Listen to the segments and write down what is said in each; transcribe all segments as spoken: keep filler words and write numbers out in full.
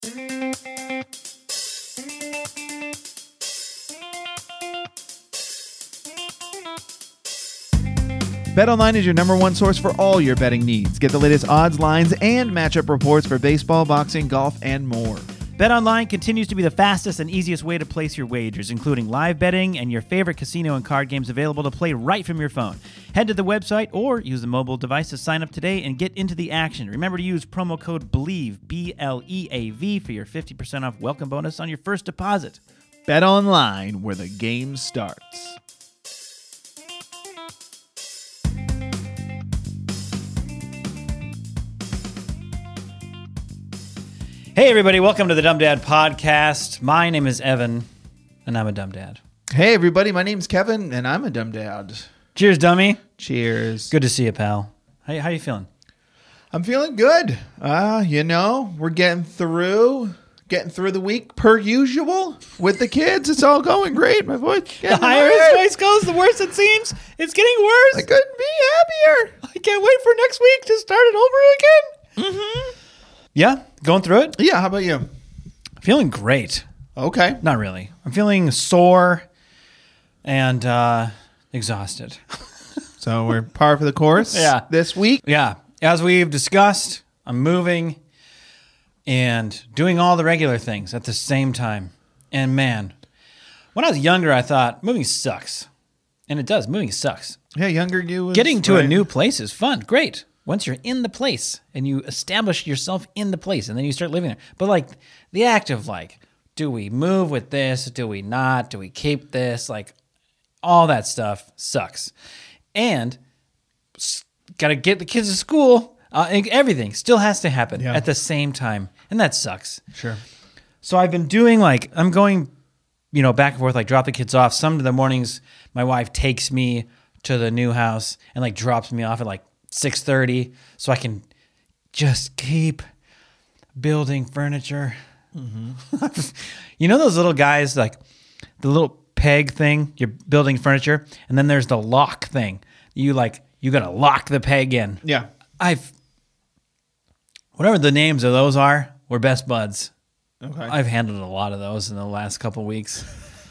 BetOnline is your number one source for all your betting needs. Get the latest odds, lines, and matchup reports for baseball, boxing, golf, and more. BetOnline continues to be the fastest and easiest way to place your wagers, including live betting and your favorite casino and card games available to play right from your phone. Head to the website or use the mobile device to sign up today and get into the action. Remember to use promo code BELIEVE, B L E A V, for your fifty percent off welcome bonus on your first deposit. BetOnline, where the game starts. Hey, everybody. Welcome to the Dumb Dad Podcast. My name is Evan, and I'm a dumb dad. Hey, everybody. My name's Kevin, and I'm a dumb dad. Cheers, dummy. Cheers. Good to see you, pal. How, how you feeling? I'm feeling good. Uh, you know, we're getting through, getting through the week per usual with the kids. It's all going great. My voice. The higher his voice goes, the worse it seems. It's getting worse. I couldn't be happier. I can't wait for next week to start it over again. Mm-hmm. Yeah, going through it. Yeah, how about you? Feeling great. Okay. Not really. I'm feeling sore and uh, exhausted. So we're par for the course Yeah. this week. Yeah. As we've discussed, I'm moving and doing all the regular things at the same time. And man, when I was younger, I thought moving sucks. And it does. Moving sucks. Yeah, younger you was, Getting to right. a new place is fun. Great. Once you're in the place and you establish yourself in the place and then you start living there. But like the act of like, do we move with this? Do we not? Do we keep this? Like all that stuff sucks. And got to get the kids to school. Uh, and everything still has to happen Yeah. at the same time. And that sucks. Sure. So I've been doing like, I'm going, you know, back and forth, like drop the kids off. Some of the mornings my wife takes me to the new house and like drops me off at like six thirty so I can just keep building furniture. Mm-hmm. You know those little guys, like the little peg thing, you're building furniture, and then there's the lock thing. You like, you gotta lock the peg in. Yeah. I've, whatever the names of those are, we're best buds. Okay. I've handled a lot of those in the last couple weeks.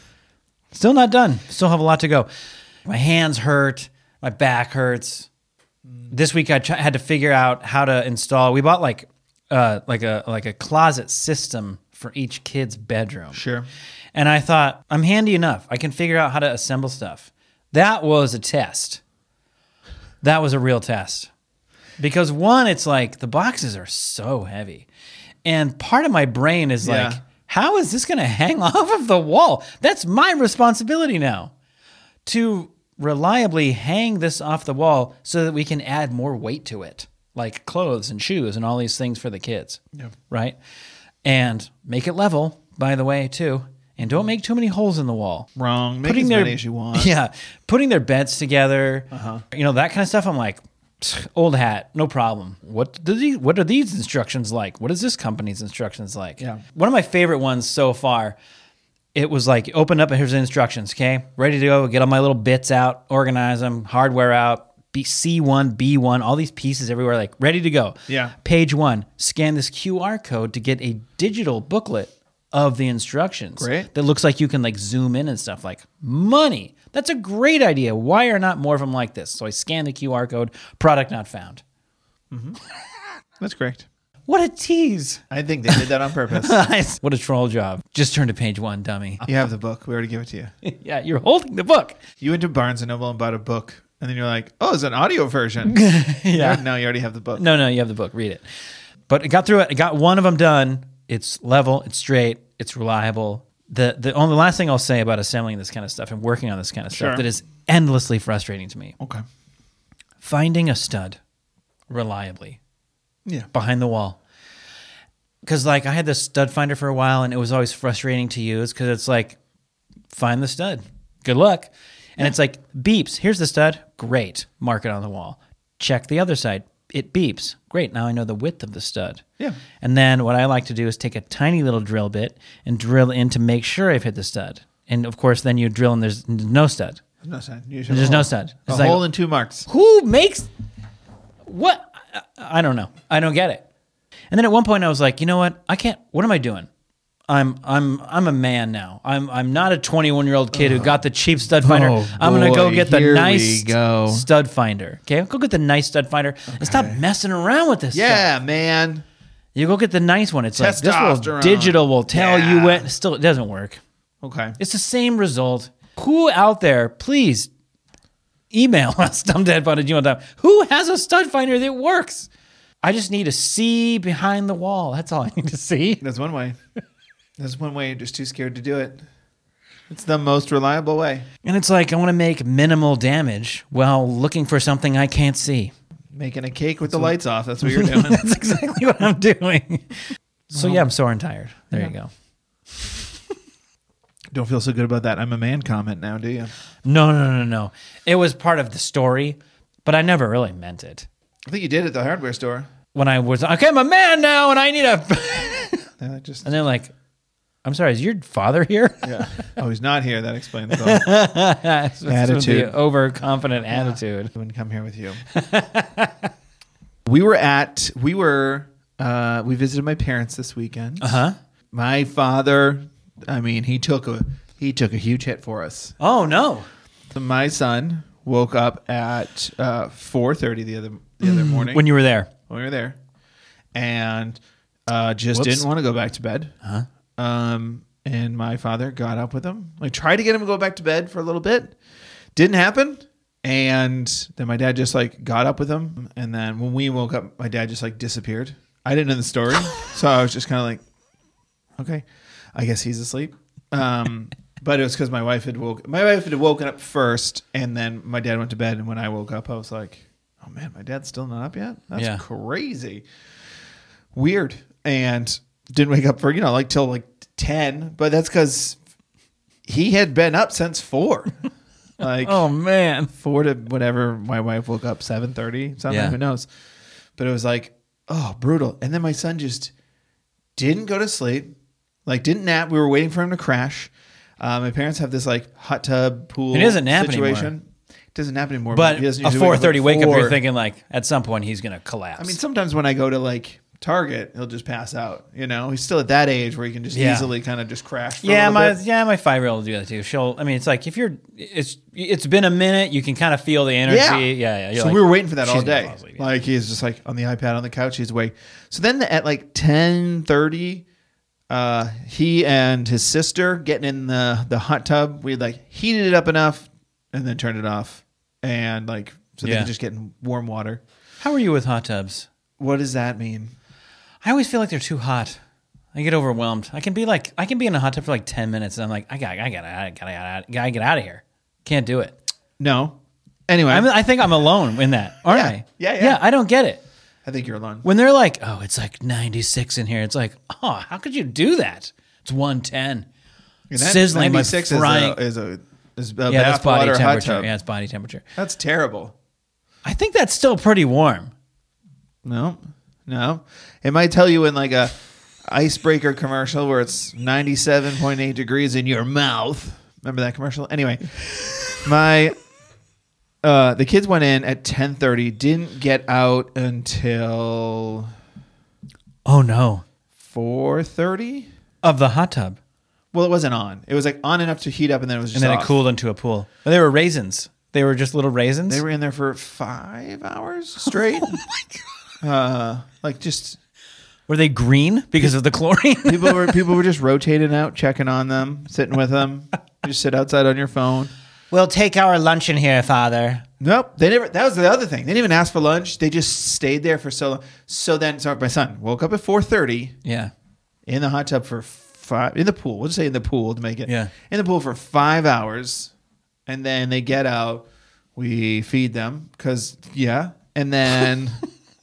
Still not done. Still have a lot to go. My hands hurt. My back hurts. This week I ch- had to figure out how to install. We bought like uh, like a like a closet system for each kid's bedroom. Sure. And I thought, I'm handy enough. I can figure out how to assemble stuff. That was a test. That was a real test. Because one, it's like the boxes are so heavy. And part of my brain is Yeah. like, how is this going to hang off of the wall? That's my responsibility now to reliably hang this off the wall so that we can add more weight to it, like clothes and shoes and all these things for the kids, Yeah. right? And make it level, by the way, too. And don't make too many holes in the wall. Wrong. Make as many as you want. Yeah, putting their beds together, Uh-huh. you know, that kind of stuff. I'm like, old hat, no problem. What do these, what are these instructions like? What is this company's instructions like? Yeah. One of my favorite ones so far, it was like, open up and here's the instructions, okay? Ready to go, get all my little bits out, organize them, hardware out, B, C one, B one, all these pieces everywhere, like ready to go. Yeah. Page one, scan this Q R code to get a digital booklet of the instructions. Great. That looks like you can like zoom in and stuff, like money. That's a great idea. Why are not more of them like this? So I scan the Q R code, product not found. Mm-hmm. That's correct. What a tease. I think they did that on purpose. What a troll job. Just turn to page one, dummy. You have the book. We already gave it to you. Yeah, you're holding the book. You went to Barnes and Noble and bought a book, and then you're like, oh, it's an audio version. Yeah. No, you already have the book. No, no, you have the book. Read it. But I got through it. I got one of them done. It's level. It's straight. It's reliable. The the only last thing I'll say about assembling this kind of stuff and working on this kind of Sure. stuff that is endlessly frustrating to me. Okay. Finding a stud reliably Yeah. behind the wall. Because like I had this stud finder for a while and it was always frustrating to use because it's like, find the stud. Good luck. And it's like, beeps. Here's the stud. Great. Mark it on the wall. Check the other side. It beeps. Great. Now I know the width of the stud. Yeah. And then what I like to do is take a tiny little drill bit and drill in to make sure I've hit the stud. And of course, then you drill and there's no stud. No stud. There's no stud. A It's like, hole and two marks. who makes what? I, I don't know. I don't get it. And then at one point I was like, you know what? I can't. What am I doing? I'm I'm I'm a man now. I'm I'm not a twenty-one year old kid who got the cheap stud finder. Oh, I'm gonna go boy. get the Here nice we go. stud finder. Okay, go get the nice stud finder and stop messing around with this. Yeah, stuff. man. You go get the nice one. It's like this will Testosterone. digital will tell Yeah. you when. Still, it doesn't work. Okay. It's the same result. Who out there, please email us, dumbdadpod at gmail dot com. Who has a stud finder that works? I just need to see behind the wall. That's all I need to see. That's one way. That's one way. You're just too scared to do it. It's the most reliable way. And it's like, I want to make minimal damage while looking for something I can't see. Making a cake with the lights off. That's what you're doing. That's exactly what I'm doing. So yeah, I'm sore and tired. There Yeah. you go. Don't feel so good about that. I'm a man comment now, do you? No, no, no, no. It was part of the story, but I never really meant it. I think you did at the hardware store. When I was, okay, I'm a man now and I need a... Yeah, just and they're like, I'm sorry, is your father here? yeah. Oh, he's not here. That explains it all. Attitude. Overconfident attitude. I wouldn't come here with you. we were at, we were, uh, we visited my parents this weekend. Uh-huh. My father, I mean, he took a, he took a huge hit for us. Oh, no. My son woke up at uh, four thirty the other the other morning When you were there. when we were there, and uh, just Whoops. didn't want to go back to bed. Huh? Um, and my father got up with him. I tried to get him to go back to bed for a little bit. Didn't happen. And then my dad just like got up with him. And then when we woke up, my dad just like disappeared. I didn't know the story. So I was just kind of like, okay, I guess he's asleep. Um, but it was because my wife had woke, my wife had woken up first, and then my dad went to bed. And when I woke up, I was like, oh man, my dad's still not up yet? That's Yeah. crazy. Weird. And didn't wake up for, you know, like till like ten, but that's because he had been up since four. Like Oh, man. four to whatever. My wife woke up seven thirty, something, Yeah. who knows? But it was like, oh, brutal. And then my son just didn't go to sleep, like didn't nap. We were waiting for him to crash. Uh, my parents have this like hot tub pool. He doesn't nap situation. anymore. It doesn't nap anymore. But he doesn't a usually four wake up thirty at wake up, four. you're thinking like, at some point he's going to collapse. I mean, sometimes when I go to like Target, he'll just pass out. You know, he's still at that age where he can just Yeah. easily kind of just crash. For yeah, a little my bit. yeah, my five year old will do that too. She'll, I mean, it's like if you're, it's it's been a minute, you can kind of feel the energy. Yeah, Yeah, yeah. You're so like, we were waiting for that all she's gonna day. fall asleep, yeah. Like he's just like on the iPad on the couch. He's awake. So then at like ten thirty, uh, he and his sister getting in the the hot tub. We like heated it up enough and then turned it off, and like so they Yeah. could just get in warm water. How are you with hot tubs? What does that mean? I always feel like they're too hot. I get overwhelmed. I can be like, I can be in a hot tub for like ten minutes, and I'm like, I got, I got, I got, I got to get out of here. Can't do it. No. Anyway, I'm, I think I'm alone in that, aren't Yeah. I? Yeah, yeah. Yeah, I don't get it. I think you're alone. When they're like, oh, it's like ninety-six in here. It's like, oh, how could you do that? It's one ten. And that Sizzling, my ninety-six frying. is a is a, is a Yeah, that's bath body water hot temperature. tub. Yeah, it's body temperature. That's terrible. I think that's still pretty warm. No, no. It might tell you in like a icebreaker commercial where it's ninety-seven point eight degrees in your mouth. Remember that commercial? Anyway, my uh, the kids went in at ten thirty. Didn't get out until Oh no, four thirty. of the hot tub, Well, it wasn't on. It was like on enough to heat up, and then it was just and then off. it cooled into a pool. But they were raisins. They were just little raisins. They were in there for five hours straight. oh my god! Uh, like just. Were they green because of the chlorine? People were people were just rotating out, checking on them, sitting with them. You just sit outside on your phone. We'll take our lunch in here, Father. Nope, they never. That was the other thing. They didn't even ask for lunch. They just stayed there for so long. So then, so my son woke up at four thirty Yeah. in the hot tub for five in the pool. We'll just say in the pool to make it. Yeah. In the pool for five hours, and then they get out. We feed them because yeah, and then.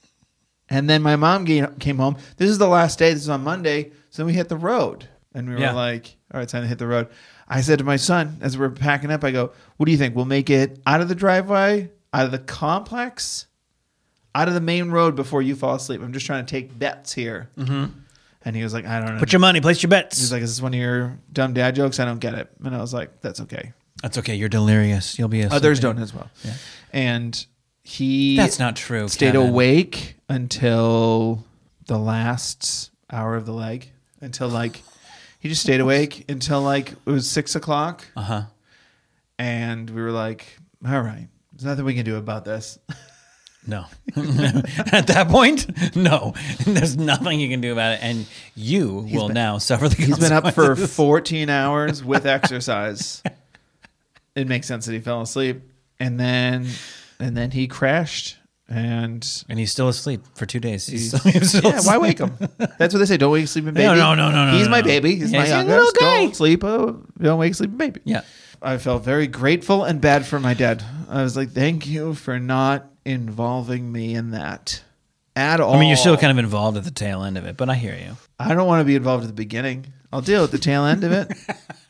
And then my mom came home. This is the last day. This is on Monday. So we hit the road. And we were Yeah. like, all right, it's time to hit the road. I said to my son, as we're packing up, I go, what do you think? We'll make it out of the driveway, out of the complex, out of the main road before you fall asleep. I'm just trying to take bets here. Mm-hmm. And he was like, I don't know. Put your money, place your bets. He's like, is this one of your dumb dad jokes? I don't get it. And I was like, that's okay. That's okay. You're delirious. You'll be asleep. Others don't as well. Yeah. And he That's not true. stayed Kevin. awake until the last hour of the leg until like he just stayed awake until like it was six o'clock. Uh huh. And we were like, all right, there's nothing we can do about this. No. At that point, no. There's nothing you can do about it. And you He's will been- now suffer the He's been up for consequences. fourteen hours with exercise. It makes sense that he fell asleep. And then and then he crashed. And And he's still asleep for two days. He's he's, still, he's still yeah, why wake him? That's what they say. Don't wake a sleeping baby. No, no, no, no, no, He's no, my no. baby. He's Yeah, my he's a youngest. little guy. Don't sleep. Oh, don't wake a sleeping baby. Yeah. I felt very grateful and bad for my dad. I was like, thank you for not involving me in that at all. I mean, you're still kind of involved at the tail end of it, but I hear you. I don't want to be involved at the beginning. I'll deal with the tail end of it.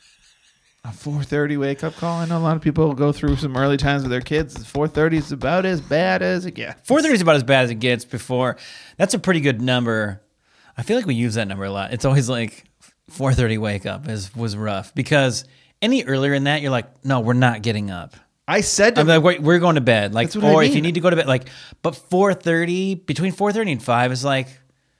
A four thirty wake up call. I know a lot of people go through some early times with their kids. four thirty is about as bad as it gets. four thirty is about as bad as it gets before. That's a pretty good number. I feel like we use that number a lot. It's always like four thirty wake up is was rough because any earlier in that, you're like, no, we're not getting up. I said to I'm like, wait, we're going to bed. Like, That's what I or if mean. you need to go to bed, like, but four thirty, between four thirty and five is like,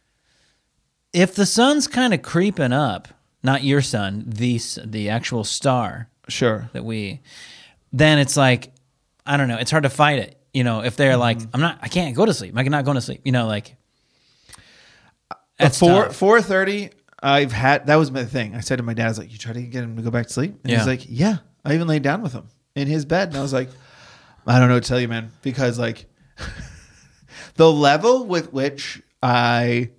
if the sun's kind of creeping up, not your sun, the s- the actual star sure. that we, then it's like, I don't know, it's hard to fight it. You know, if they're like, I'm not, I can't go to sleep. I'm not going to sleep. You know, like, At that's four tough. four thirty, I've had that was my thing. I said to my dad, I was like, "You try to get him to go back to sleep," and Yeah. he's like, "Yeah." I even laid down with him in his bed, and I was like, "I don't know what to tell you, man," because like the level with which I,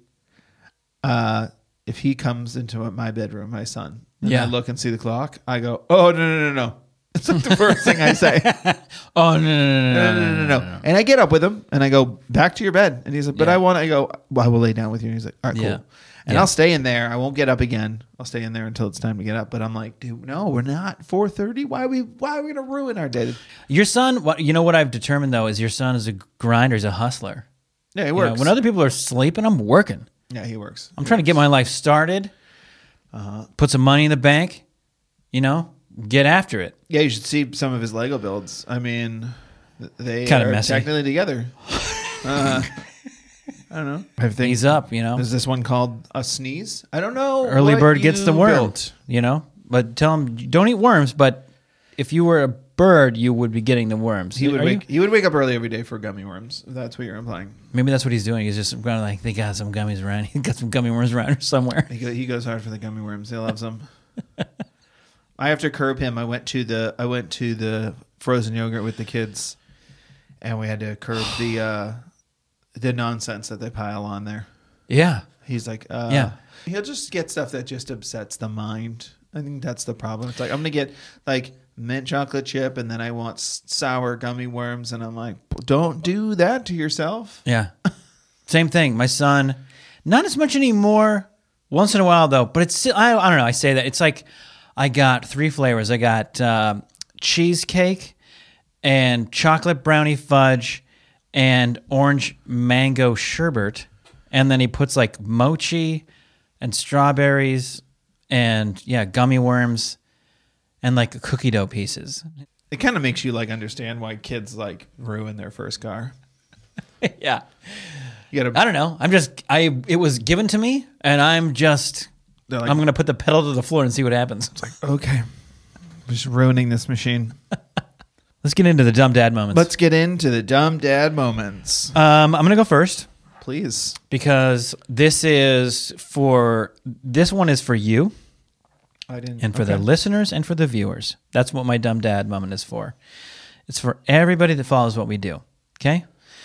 uh, if he comes into my bedroom, my son, and Yeah. I look and see the clock, I go, "Oh no no no no!" It's like the first thing I say. Oh, no, no, no, No, no, no, no, And I get up with him and I go back to your bed. And he's like, but Yeah. I want to go, well, I will lay down with you. And he's like, all right, cool. Yeah. And Yeah. I'll stay in there. I won't get up again. I'll stay in there until it's time to get up. But I'm like, dude, no, we're not four thirty. Why are we, why are we going to ruin our day? Your son, what you know what I've determined though is your son is a grinder, is a hustler. Yeah, he You know, works. when other people are sleeping, I'm working. yeah, he works. I'm trying to get my life started, Uh-huh. put some money in the bank, you know, get after it. Yeah, you should see some of his Lego builds. I mean, they Kinda are messy. technically together. Uh, I don't know. I think He's up, you know. Is this one called a sneeze? I don't know. Early what bird gets the you worm, built. you know. But tell him don't eat worms. But if you were a bird, you would be getting the worms. He would Are wake. you? He would wake up early every day for gummy worms. If that's what you're implying. Maybe that's what he's doing. He's just going like they got some gummies around. He got some gummy worms around here somewhere. He, go, he goes hard for the gummy worms. He loves them. I have to curb him. I went to the I went to the frozen yogurt with the kids, and we had to curb the uh, the nonsense that they pile on there. Yeah. He's like, uh, Yeah. He'll just get stuff that just upsets the mind. I think that's the problem. It's like I'm gonna get like mint chocolate chip, and then I want s- sour gummy worms, and I'm like, don't do that to yourself. Yeah. Same thing. My son, not as much anymore. Once in a while, though. But it's still, I, I don't know. I say that. It's like I got three flavors. I got um, cheesecake and chocolate brownie fudge and orange mango sherbet. And then he puts like mochi and strawberries and, yeah, gummy worms and like cookie dough pieces. It kind of makes you like understand why kids like ruin their first car. Yeah. You gotta I don't know. I'm just I it was given to me and I'm just They're like- I'm going to put the pedal to the floor and see what happens. Okay. I'm just ruining this machine. Let's get into the dumb dad moments. Let's get into the dumb dad moments. um I'm going to go first Please. because this is for this one is for you I didn't. and for the okay. listeners and for the viewers. That's what my dumb dad moment is for. It's for everybody that follows what we do. Okay?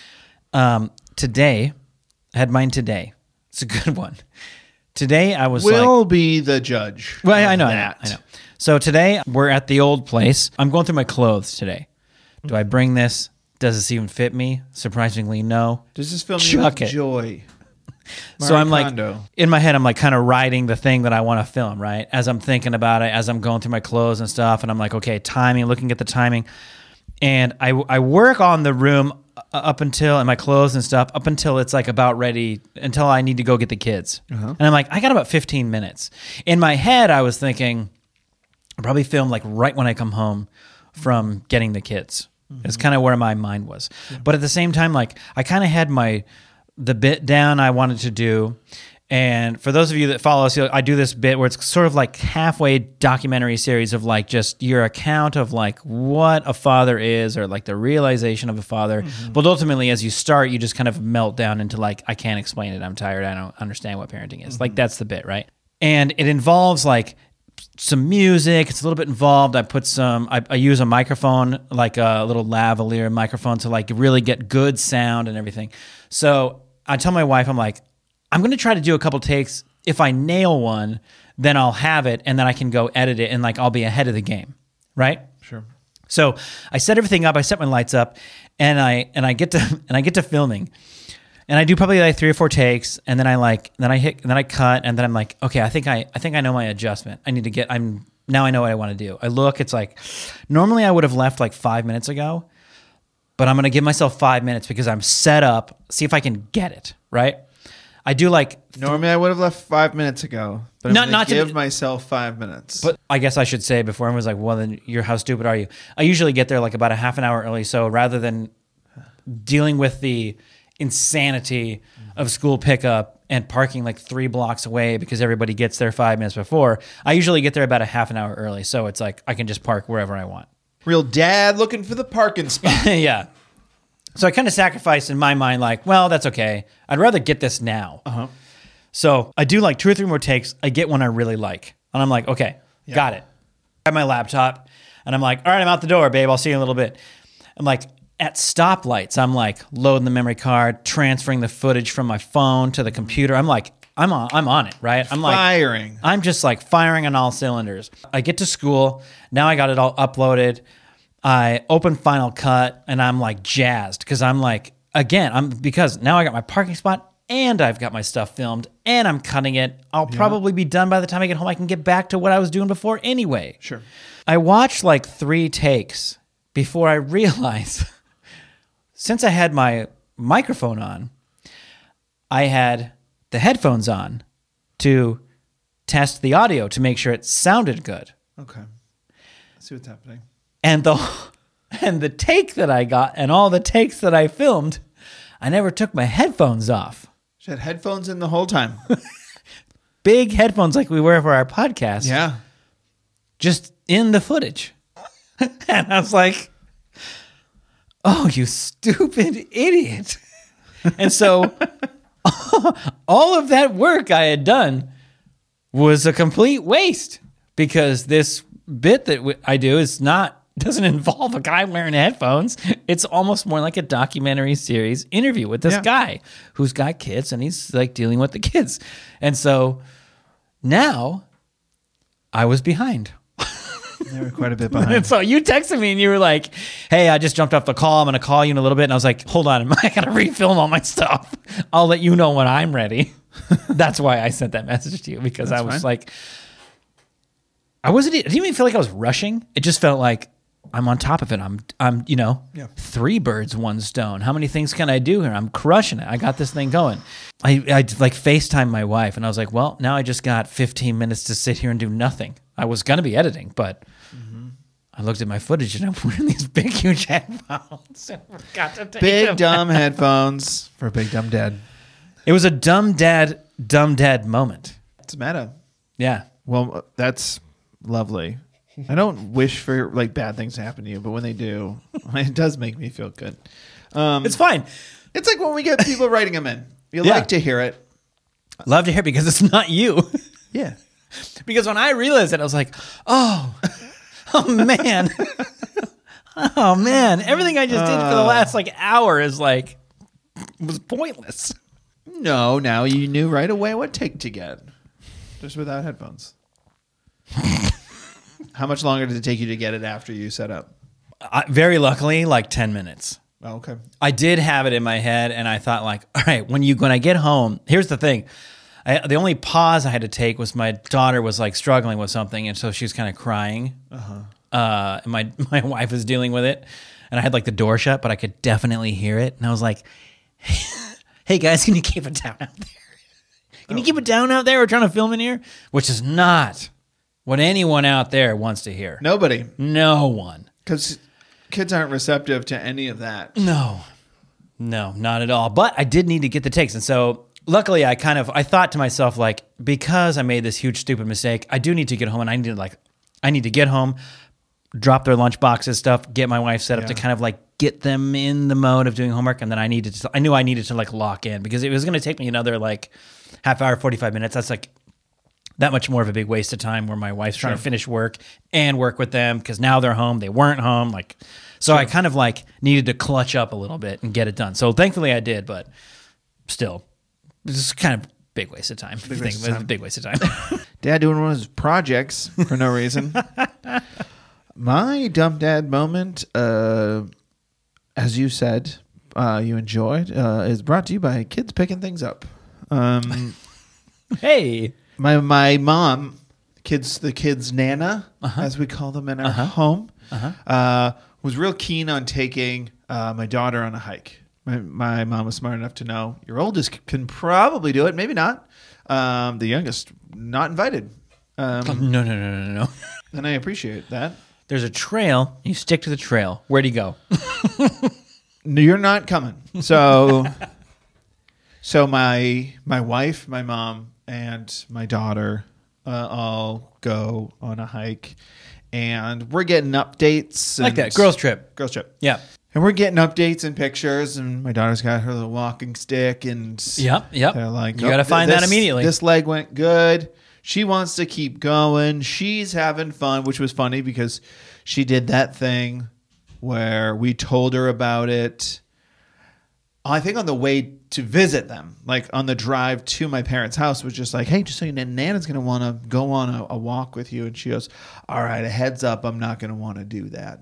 Um today I had mine today. It's a good one. Today I was like We'll be the judge. Well, of I know, I know, that. I know. So today we're at the old place. I'm going through my clothes today. Do I bring this? Does this even fit me? Surprisingly, no. Does this fill me Chuck with it. joy? So Marie I'm like, Kondo. in my head, I'm like kind of writing the thing that I want to film, right? As I'm thinking about it, as I'm going through my clothes and stuff. And I'm like, okay, timing, looking at the timing. And I, I work on the room up until, and my clothes and stuff, up until it's like about ready, until I need to go get the kids. Uh-huh. And I'm like, I got about fifteen minutes. In my head, I was thinking, I'll probably film like right when I come home from getting the kids. It's kind of where my mind was. But at the same time, like I kind of had my the bit down I wanted to do. And for those of you that follow us, I do this bit where it's sort of like halfway documentary series of like just your account of like what a father is or like the realization of a father. Mm-hmm. But ultimately, as you start, you just kind of melt down into like, I can't explain it. I'm tired. I don't understand what parenting is. Mm-hmm. Like that's the bit, right? And it involves like some music. It's a little bit involved. I put some, I, I use a microphone, like a little lavalier microphone to like really get good sound and everything. So I tell my wife, I'm like, I'm going to try to do a couple takes. If I nail one, then I'll have it and then I can go edit it and like I'll be ahead of the game, right? Sure. So I set everything up. I set my lights up, and I and I get to and I get to filming, and I do probably like three or four takes, and then I like then I hit and then I cut, and then I'm like, okay, I think I I think I know my adjustment. I need to get. I'm now I know what I want to do. I look. It's like normally I would have left like five minutes ago, but I'm going to give myself five minutes because I'm set up. See if I can get it right. I do like th- normally I would have left five minutes ago, but I'm not gonna not give to, myself five minutes. But I guess I should say before everyone's like, "Well, then you're how stupid are you?" I usually get there like about a half an hour early, so rather than dealing with the insanity of school pickup and parking like three blocks away because everybody gets there five minutes before, I usually get there about a half an hour early, so it's like I can just park wherever I want. Real dad looking for the parking spot. Yeah. So I kind of sacrificed in my mind, like, well, that's okay. I'd rather get this now. Uh-huh. So I do like two or three more takes. I get one I really like. And I'm like, okay, yeah. Got it. I have my laptop. And I'm like, all right, I'm out the door, babe. I'll see you in a little bit. I'm like, at stoplights, I'm like loading the memory card, transferring the footage from my phone to the computer. I'm like, I'm on, I'm on it, right? I'm like firing. I'm just like firing on all cylinders. I get to school. Now I got it all uploaded. I open Final Cut and I'm like jazzed because I'm like, again, I'm because now I got my parking spot and I've got my stuff filmed and I'm cutting it. I'll yeah. probably be done by the time I get home. I can get back to what I was doing before anyway. Sure. I watched like three takes before I realized, since I had my microphone on, I had the headphones on to test the audio to make sure it sounded good. Okay. Let's see what's happening. And the and the take that I got and all the takes that I filmed, I never took my headphones off. She had headphones in the whole time. Big headphones like we wear for our podcast. Yeah. Just in the footage. And I was like, oh, you stupid idiot. And so all of that work I had done was a complete waste because this bit that I do is not doesn't involve a guy wearing headphones. It's almost more like a documentary series interview with this yeah. guy who's got kids and he's like dealing with the kids. And so now I was behind. They were quite a bit behind. And so you texted me and you were like, hey, I just jumped off the call. I'm going to call you in a little bit. And I was like, hold on. I got to refilm all my stuff. I'll let you know when I'm ready. That's why I sent that message to you because That's I was fine. like, I wasn't, I didn't even feel like I was rushing. It just felt like I'm on top of it. I'm, I'm, you know, yeah. three birds, one stone. How many things can I do here? I'm crushing it. I got this thing going. I, I like FaceTime my wife and I was like, well, now I just got fifteen minutes to sit here and do nothing. I was going to be editing, but mm-hmm. I looked at my footage and I'm wearing these big, huge headphones. And forgot to take big, them. dumb headphones for a big, dumb dad. It was a dumb dad, dumb dad moment. It's meta. Yeah. Well, that's lovely. I don't wish for like bad things to happen to you, but when they do, it does make me feel good. Um, it's fine. It's like when we get people writing them in. You yeah. like to hear it. Love to hear it because it's not you. Yeah. Because when I realized it, I was like, oh, oh man. Oh man. Everything I just did for the last like hour is like, was pointless. No, now you knew right away what take to get. Just without headphones. How much longer did it take you to get it after you set up? Uh, very luckily, like ten minutes. Oh, okay. I did have it in my head, and I thought, like, all right, when you when I get home, here's the thing. I, the only pause I had to take was my daughter was like struggling with something, and so she was kind of crying. Uh-huh. Uh, and my my wife was dealing with it, and I had like the door shut, but I could definitely hear it, and I was like, "Hey guys, can you keep it down out there? Can oh. you keep it down out there? We're trying to film in here," which is not what anyone out there wants to hear. Nobody. No one. Because kids aren't receptive to any of that. No. No, not at all. But I did need to get the takes. And so luckily I kind of, I thought to myself, like, because I made this huge, stupid mistake, I do need to get home and I need to like, I need to get home, drop their lunch boxes, stuff, get my wife set up Yeah. to kind of like get them in the mode of doing homework. And then I needed to, I knew I needed to like lock in because it was going to take me another like half hour, forty-five minutes. That's like that much more of a big waste of time where my wife's trying to finish work and work with them because now they're home. They weren't home. Like, so I kind of like needed to clutch up a little bit and get it done. So thankfully I did, but still, this is kind of big waste of time. Big waste, of time. Big waste of time. Dad doing one of his projects for no reason. My dumb dad moment, uh, as you said, uh, you enjoyed, uh, is brought to you by kids picking things up. Um, Hey. my my mom, kids the kids' nana, Uh-huh. as we call them in our Uh-huh. home, Uh-huh. uh, was real keen on taking uh, my daughter on a hike. My, my mom was smart enough to know your oldest c- can probably do it, maybe not. Um, the youngest, not invited. Um, No, no, no, no, no. and I appreciate that. There's a trail. You stick to the trail. Where'd he go? No, you're not coming. So, so my my wife, my mom, and my daughter uh, all go on a hike, and we're getting updates. Like and- that. Girls trip. girls trip. Yeah. And we're getting updates and pictures, and my daughter's got her little walking stick, and Yep. Yep. they're like, You got to "Nope, find this- that immediately. This leg went good. She wants to keep going. She's having fun, which was funny because she did that thing where we told her about it. I think on the way to visit them, like on the drive to my parents' house, was just like, hey, just so you know, Nana's going to want to go on a, a walk with you. And she goes, all right, a heads up, I'm not going to want to do that.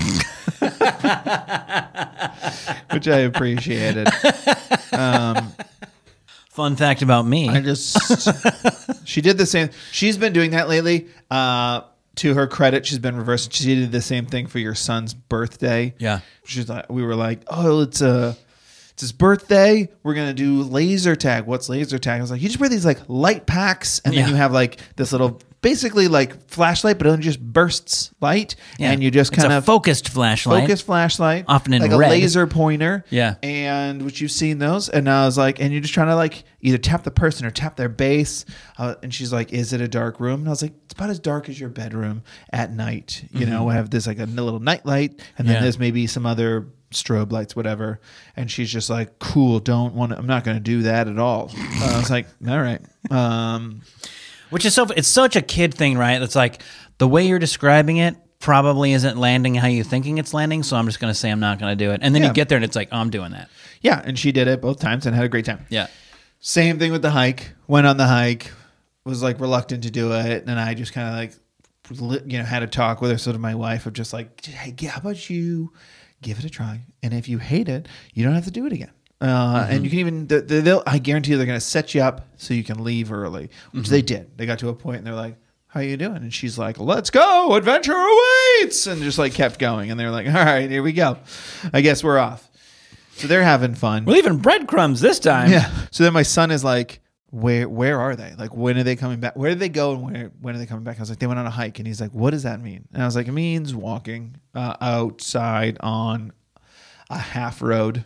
Which I appreciated. Um, Fun fact about me. I just, she did the same. She's been doing that lately. Uh, to her credit, she's been reversed. She did the same thing for your son's birthday. Yeah. She's like, we were like, oh, it's a, it's his birthday. We're gonna do laser tag. What's laser tag? I was like, you just wear these like light packs, and then Yeah. you have like this little, basically like flashlight, but it only just bursts light, Yeah. and you just It's kind a of focused flashlight. focus flashlight, Often in like red. a laser pointer. Yeah. And which you've seen those. And I was like, and you're just trying to like either tap the person or tap their base. Uh, and she's like, is it a dark room? And I was like, it's about as dark as your bedroom at night. You know, we have this like a little night light, and then Yeah. there's maybe some other strobe lights, whatever. And she's just like, cool, don't want to, I'm not going to do that at all. Uh, I was like, all right. Um, Which is so, it's such a kid thing, right? It's like the way you're describing it probably isn't landing how you're thinking it's landing. So I'm just going to say I'm not going to do it. And then Yeah. you get there and it's like, oh, I'm doing that. yeah. And she did it both times and had a great time. Yeah. Same thing with the hike. Went on the hike, was like reluctant to do it, and I just kind of like, you know, had a talk with her, sort of my wife, of just like, hey, how about you give it a try, and if you hate it, you don't have to do it again. Uh, Mm-hmm. And you can even, they- they'll, I guarantee you, they're going to set you up so you can leave early, which Mm-hmm. they did. They got to a point and they're like, how you doing? And she's like, let's go, adventure awaits, and just like kept going. And they're like, all right, here we go. I guess we're off. So they're having fun. We're leaving breadcrumbs this time. Yeah. So then my son is like, where where are they? Like, when are they coming back? Where did they go and where when are they coming back? I was like, they went on a hike. And he's like, what does that mean? And I was like, it means walking uh, outside on a half road.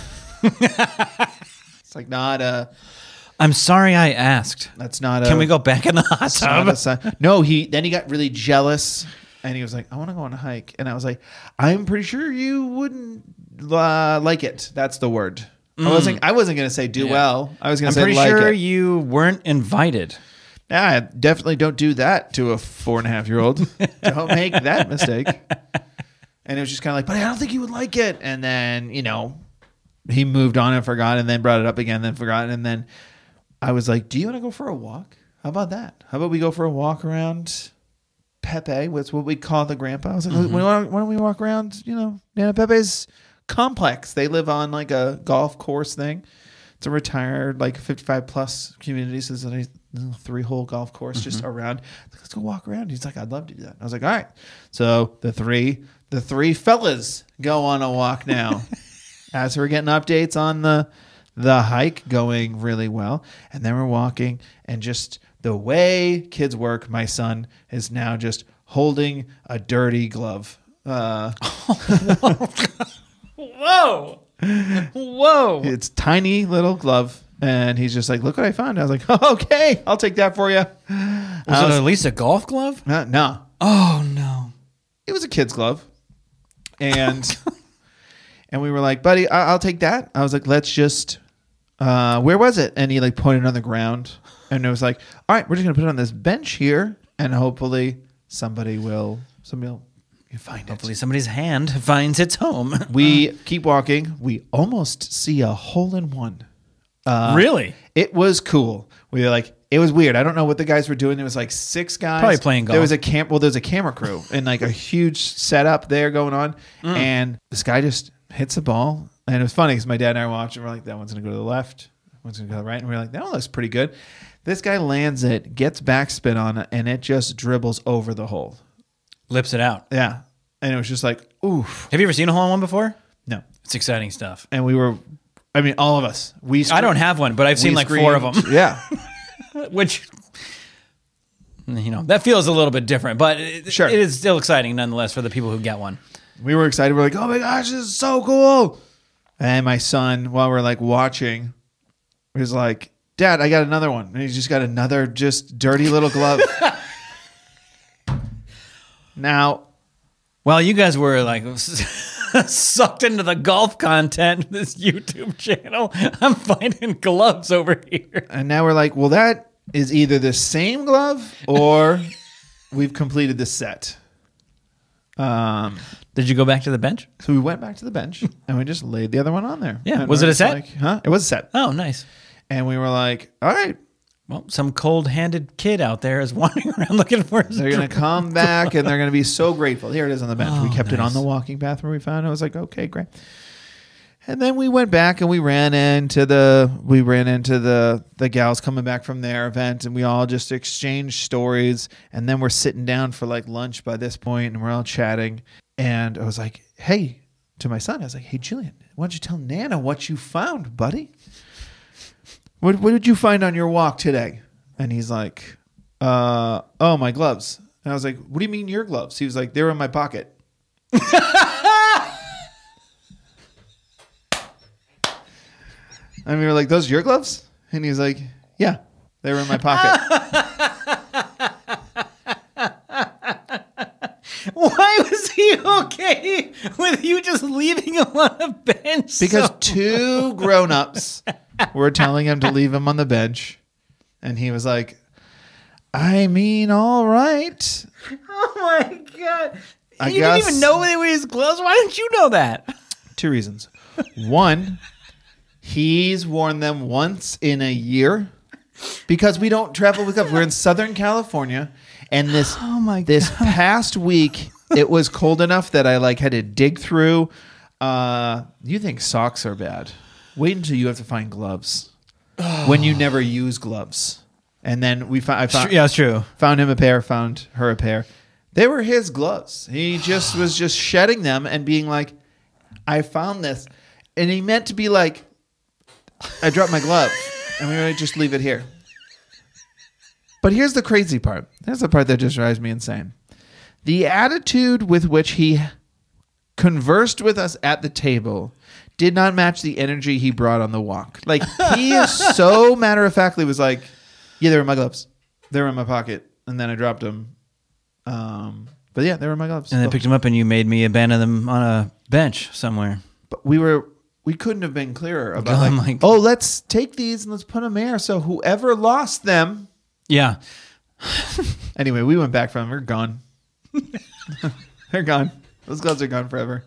It's like not a, I'm sorry I asked. that's not a. Can we go back in the hot that's not a tub? sign. No, he, then he got really jealous and he was like, I want to go on a hike. And I was like, I'm pretty sure you wouldn't uh, like it. That's the word. I wasn't, I wasn't going to say do Yeah. well. I was going I'm to say pretty like sure it. you weren't invited. Yeah, definitely don't do that to a four and a half year old. Don't make that mistake. And it was just kind of like, but I don't think you would like it. And then, you know, he moved on and forgot and then brought it up again, then forgot. And then I was like, do you want to go for a walk? How about that? How about we go for a walk around Pepe? What's what we call the grandpa. I was like, Mm-hmm. why, don't, why don't we walk around, you know, Nana Pepe's complex? They live on like a golf course thing. It's a retired, like fifty-five plus community. So there's a nice three hole golf course just Mm-hmm. around. Like, let's go walk around. He's like, I'd love to do that. I was like, all right. So the three, the three fellas go on a walk now. As we're getting updates on the the hike going really well. And then we're walking, and just the way kids work, my son is now just holding a dirty glove. Uh, Whoa. Whoa. It's tiny little glove. And he's just like, look what I found. I was like, oh, okay, I'll take that for you. Was, was it at least a golf glove? Uh, no. Oh, no. It was a kid's glove. And and we were like, buddy, I- I'll take that. I was like, let's just, uh, where was it? And he like pointed on the ground. And it was like, all right, we're just going to put it on this bench here. And hopefully somebody will, somebody will find it. Hopefully somebody's hand finds its home. We keep walking. We almost see a hole in one. Uh, Really? It was cool. We were like, it was weird. I don't know what the guys were doing. There was like six guys. Probably playing golf. There was a camp. Well, there's a camera crew and like a huge setup there going on. Mm. And this guy just hits the ball. And it was funny because my dad and I were watching. We're like, that one's going to go to the left. That one's going to go to the right. And we're like, that one looks pretty good. This guy lands it, gets backspin on it, and it just dribbles over the hole. Lips it out. Yeah. And it was just like, oof. Have you ever seen a hole in one before? No. It's exciting stuff. And we were... I mean, all of us. We. I don't have one, but I've seen like screamed. four of them. Yeah, which you know that feels a little bit different, but it, sure. it is still exciting nonetheless for the people who get one. We were excited. We're like, oh my gosh, this is so cool! And my son, while we're like watching, was like, Dad, I got another one, and he's just got another just dirty little glove. Now, while you guys were like. Sucked into the golf content of this YouTube channel, I'm finding gloves over here. And now we're like, well, that is either the same glove or we've completed the set. Um, Did you go back to the bench? So we went back to the bench and we just laid the other one on there. Yeah. And Was we're it a just set? Like, huh? It was a set. Oh, nice. And we were like, all right. Well, some cold-handed kid out there is wandering around looking for his They're going to come back and they're going to be so grateful. Here it is on the bench. Oh, we kept nice. it on the walking path where we found it. I was like, okay, great. And then we went back and we ran into the we ran into the the gals coming back from their event, and we all just exchanged stories. And then we're sitting down for like lunch by this point, and we're all chatting. And I was like, hey, to my son, I was like, hey, Julian, why don't you tell Nana what you found, buddy? What what did you find on your walk today? And he's like, uh, oh, my gloves. And I was like, what do you mean your gloves? He was like, they were in my pocket. And we were like, those are your gloves? And he's like, yeah, they were in my pocket. Why was he okay with you just leaving him on a bench? Because so- two grown-ups were telling him to leave him on the bench. And he was like, I mean, all right. Oh, my God. I you guess- didn't even know they were his gloves? Why didn't you know that? Two reasons. One, he's worn them once in a year because we don't travel with gloves. We're in Southern California. And this, Oh my this past week, it was cold enough that I like had to dig through. Uh, you think socks are bad? Wait until you have to find gloves when you never use gloves. And then we found, I found, Yeah, it's true. found him a pair, found her a pair. They were his gloves. He just was just shedding them and being like, I found this. And he meant to be like, I dropped my glove. And we were like, just leave it here. But here's the crazy part. Here's the part that just drives me insane. The attitude with which he conversed with us at the table did not match the energy he brought on the walk. Like, he is so matter-of-factly was like, yeah, they were in my gloves. They were in my pocket. And then I dropped them. Um, but yeah, they were in my gloves. And then picked him up and you made me abandon them on a bench somewhere. But we were... We couldn't have been clearer about Oh like, my God. oh, let's take these and let's put them here. So whoever lost them... Yeah. Anyway, we went back from them. They're gone. They're gone. Those gloves are gone forever.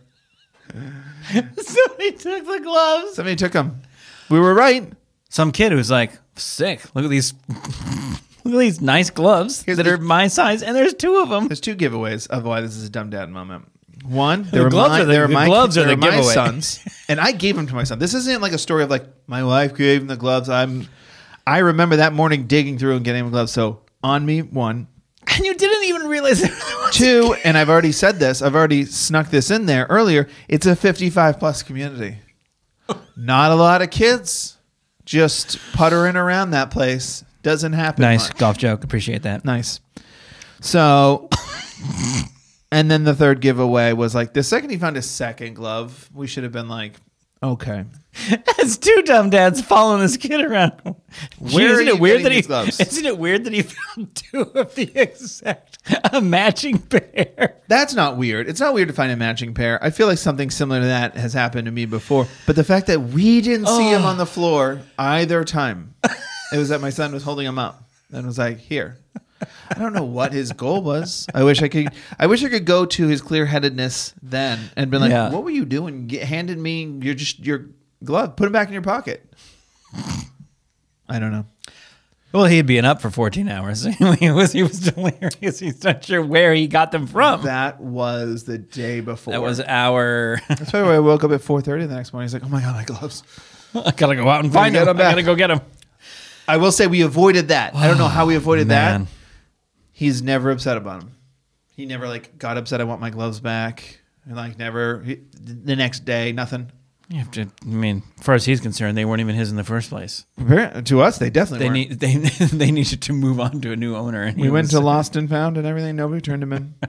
Somebody took the gloves. Somebody took them. We were right. Some kid who's like, sick. Look at these look at these nice gloves Here's that the- are my size, and there's two of them. There's two giveaways of why this is a dumb dad moment. One, they The were gloves my, are the- they were the my, gloves they are the were my giveaway. sons, and I gave them to my son. This isn't like a story of like my wife gave him the gloves. I'm, I remember that morning digging through and getting him gloves. So on me, one. And you didn't even realize it was Two, and I've already said this, I've already snuck this in there earlier, it's a fifty-five plus community. Not a lot of kids just puttering around that place. Doesn't happen nice much. golf joke. Appreciate that. Nice. So, and then the third giveaway was like, the second he found a second glove, we should have been like, Okay. As two dumb dads following this kid around. Where isn't are it you weird getting that he? these gloves? Isn't it weird that he found two of the exact a matching pair? That's not weird. It's not weird to find a matching pair. I feel like something similar to that has happened to me before. But the fact that we didn't see him on the floor either time, it was that my son was holding him up and was like, "Here." I don't know what his goal was. I wish I could. I wish I could go to his clear-headedness then and be like, Yeah. "What were you doing? Get, handed me your just your glove. Put him back in your pocket." I don't know. Well, he'd been up for fourteen hours. he was he was delirious. He's not sure where he got them from. That was the day before. That was our. That's why I woke up at four thirty the next morning. He's like, "Oh my god, my gloves." I gotta go out and find get him. him I back. gotta go get him. I will say we avoided that. I don't know how we avoided Man. that. He's never upset about him. He never like got upset. I want my gloves back. And like never he, the next day, nothing. You have to. I mean, as far as he's concerned, they weren't even his in the first place. Appar- To us, they definitely They weren't. need they they needed to move on to a new owner. And We he went was- to Lost and Found and everything. Nobody turned him in.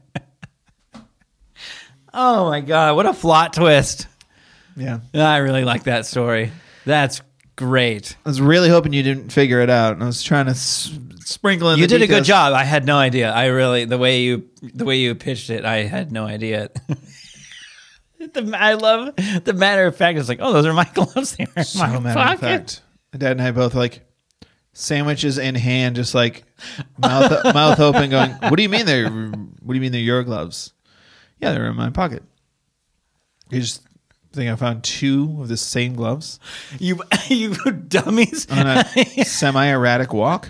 Oh my god! What a plot twist! Yeah. I really like that story. That's great. I was really hoping you didn't figure it out. And I was trying to s- sprinkle in You the did a good details. job. I had no idea. I really the way you the way you pitched it. I had no idea. the, I love the matter of fact. It's like, oh, those are my gloves. They are in So my matter of pocket. fact. My dad and I both like sandwiches in hand, just like mouth mouth open, going, "What do you mean they're? What do you mean they're your gloves?" Yeah, they're in my pocket. You just think I found two of the same gloves You you dummies. on a semi-erratic walk.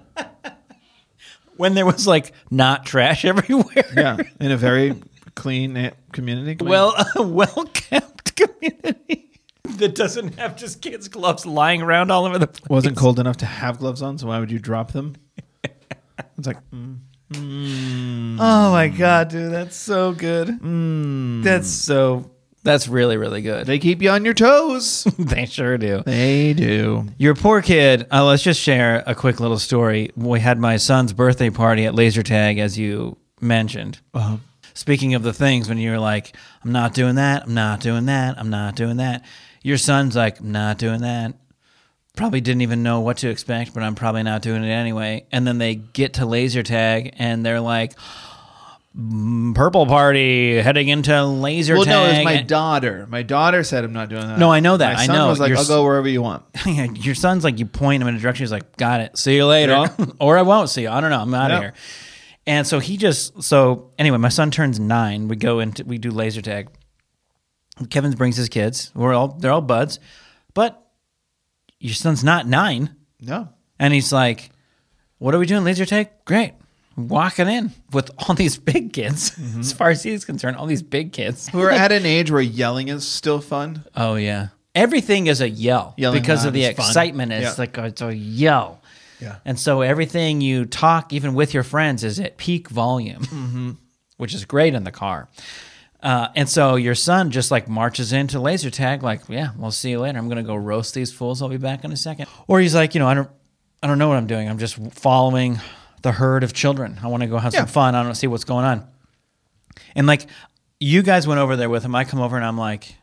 When there was like not trash everywhere. Yeah, in a very clean eh, community. Clean. Well, a well kept community that doesn't have just kids' gloves lying around all over the place. wasn't cold enough to have gloves on, so why would you drop them? It's like, mm, mm, Oh my god, dude, that's so good. mm. That's so. That's really really good. They keep you on your toes. They sure do. They do. Your poor kid. Uh, let's just share a quick little story. We had my son's birthday party at laser tag, as you mentioned. Uh-huh. Speaking of the things when you're like, I'm not doing that, I'm not doing that, I'm not doing that. Your son's like, I'm not doing that. Probably didn't even know what to expect, but I'm probably not doing it anyway. And then they get to laser tag and they're like, "Mm, purple party heading into laser Well, tag. no, it was my daughter. My daughter said, "I'm not doing that." No, I know that. My I son know. was like, Your "I'll s- go wherever you want." Your son's like, you point him in a direction. He's like, got it. See you later. Yeah. Or I won't see you. I don't know. I'm out of Yeah. here. And so he just, so anyway, my son turns nine. We go into, we do laser tag. Kevin brings his kids. We're all, they're all buds. But your son's not nine. No. And he's like, what are we doing? Laser tag? Great. Walking in with all these big kids. Mm-hmm. As far as he's concerned, all these big kids. We're at an age where yelling is still fun. Oh, yeah. Everything is a yell Yelling because loud of the is fun. excitement. It's Yeah. like a, it's a yell. Yeah. And so everything you talk, even with your friends, is at peak volume, Mm-hmm. which is great in the car. Uh, and so your son just like marches into laser tag, like, yeah, we'll see you later. I'm going to go roast these fools. I'll be back in a second. Or he's like, you know, I don't, I don't know what I'm doing. I'm just following the herd of children. I want to go have Yeah. some fun. I don't see what's going on. And like, you guys went over there with him. I come over and I'm like,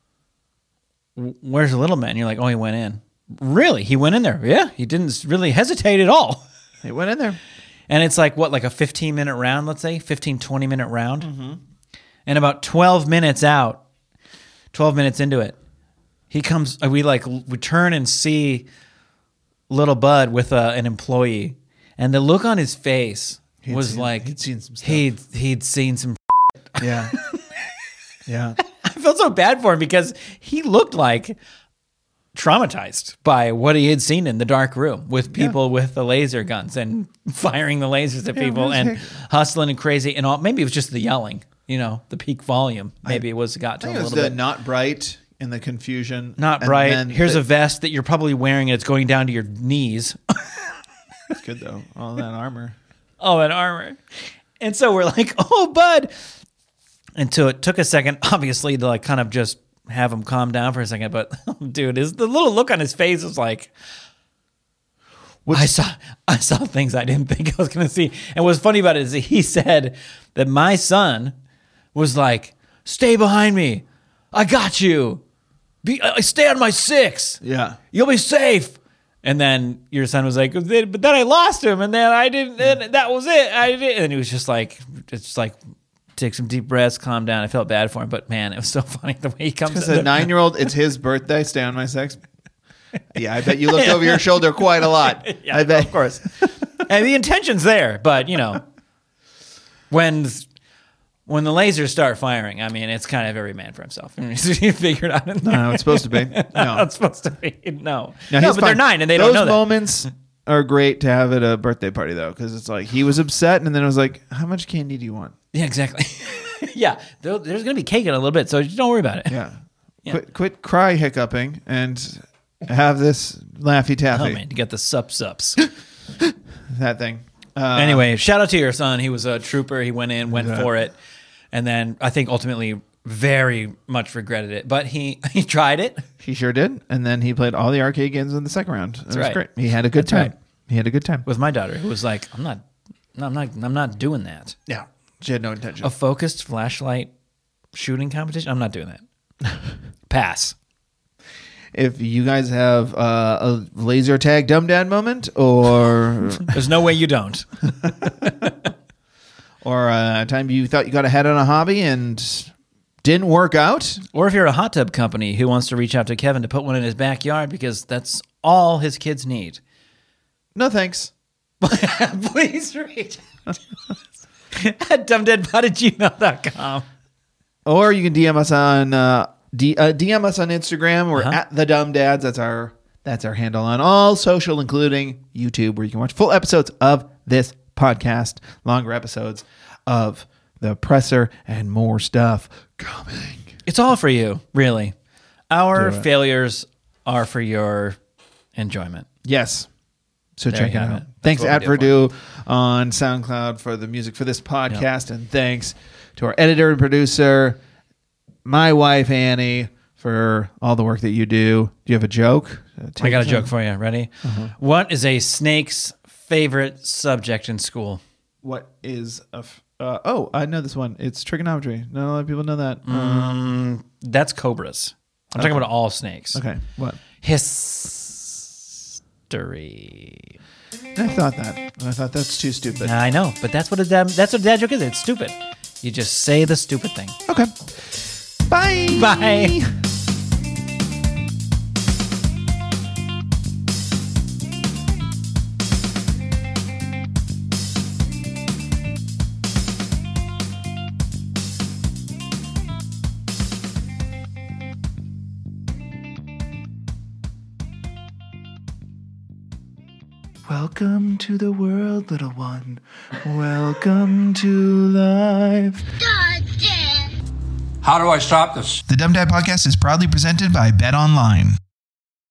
where's the little man? And you're like, oh, he went in. Really? He went in there? Yeah. He didn't really hesitate at all. He went in there. And it's like, what, like a fifteen minute round, let's say? fifteen, twenty minute round? Mm-hmm. And about twelve minutes out, twelve minutes into it, he comes, we like, we turn and see little Bud with uh, an employee. And the look on his face He'd was seen- like, he'd seen some stuff. He'd, he'd seen some. Yeah. Yeah. I felt so bad for him because he looked like traumatized by what he had seen in the dark room with people with the laser guns and firing the lasers at Yeah, people what and is heck- hustling and crazy and all. Maybe it was just the yelling, you know, the peak volume. Maybe it was got to I him think a it was little the bit. not bright and the confusion. Not And bright. then Here's the- a vest that you're probably wearing and it's going down to your knees. It's good though. All that armor. Oh, an armor. And so we're like, oh, Bud. And so it took a second, obviously, to like kind of just have him calm down for a second. But dude, his, the little look on his face was like, I saw I saw things I didn't think I was going to see. And what's funny about it is that he said that my son was like, stay behind me. I got you. Be, uh, stay on my six. Yeah. You'll be safe. And then your son was like, but then I lost him, and then I didn't, and that was it. I did, and he was just like, it's like, take some deep breaths, calm down. I felt bad for him, but man, it was so funny the way he comes. Because a nine-year-old, it's his birthday. Stay on my six. Yeah, I bet you looked over your shoulder quite a lot. Yeah, I bet, of course. And the intention's there, but you know, when when the lasers start firing, I mean, it's kind of every man for himself. You figure it out. In there. No, it's supposed to be. No, no it's supposed to be. No, no, no but fine. they're nine and they Those don't know that. moments are great to have at a birthday party, though, because it's like he was upset, and then it was like, how much candy do you want? Yeah, exactly. Yeah, there's going to be cake in a little bit, so don't worry about it. Yeah. Yeah. Quit, quit cry hiccuping and have this Laffy Taffy. Oh man, you got the sup sups. That thing. Uh, Anyway, shout out to your son. He was a trooper. He went in, went Yeah. for it, and then I think ultimately very much regretted it. But he he tried it. he sure did. And then he played all the arcade games in the second round. It was right. great. He had a good That's time. right. He had a good time. With my daughter, who was like, "I'm not, I'm not, I'm not doing that." Yeah. She had no intention. A focused flashlight shooting competition. I'm not doing that. Pass. If you guys have uh, a laser tag dumb dad moment, or There's no way you don't. or a time you thought you got ahead on a hobby and didn't work out, Or if you're a hot tub company who wants to reach out to Kevin to put one in his backyard because that's all his kids need. no thanks. Please reach out to us at dumbdeadpod at gmail dot com. Or you can D M us on uh, D, uh, D M us on Instagram. We're Uh-huh. at the Dumb Dads. That's our that's our handle on all social, including YouTube, where you can watch full episodes of this podcast, longer episodes of The Presser, and more stuff coming. It's all for you, really. Our Do it. failures are for your enjoyment. Yes. So There check it you have out. it. That's Thanks what to we At did for Purdue on SoundCloud for the music for this podcast. And thanks to our editor and producer, my wife, Annie, for all the work that you do. Do you have a joke? Uh, I got a take joke us for you. Ready? Uh-huh. What is a snake's favorite subject in school? on. What is a... F- uh, oh, I know this one. It's trigonometry. Not a lot of people know that. Uh, Um, that's cobras. I'm talking Okay. about all snakes. okay. What? History. I thought that. I thought that's too stupid. I know, but that's what a dad, that's what a dad joke is. It's stupid. You just say the stupid thing. Okay. Bye. Bye. Welcome to the world, little one. Welcome to life. How do I stop this? The Dumb Dad Podcast is proudly presented by Bet Online.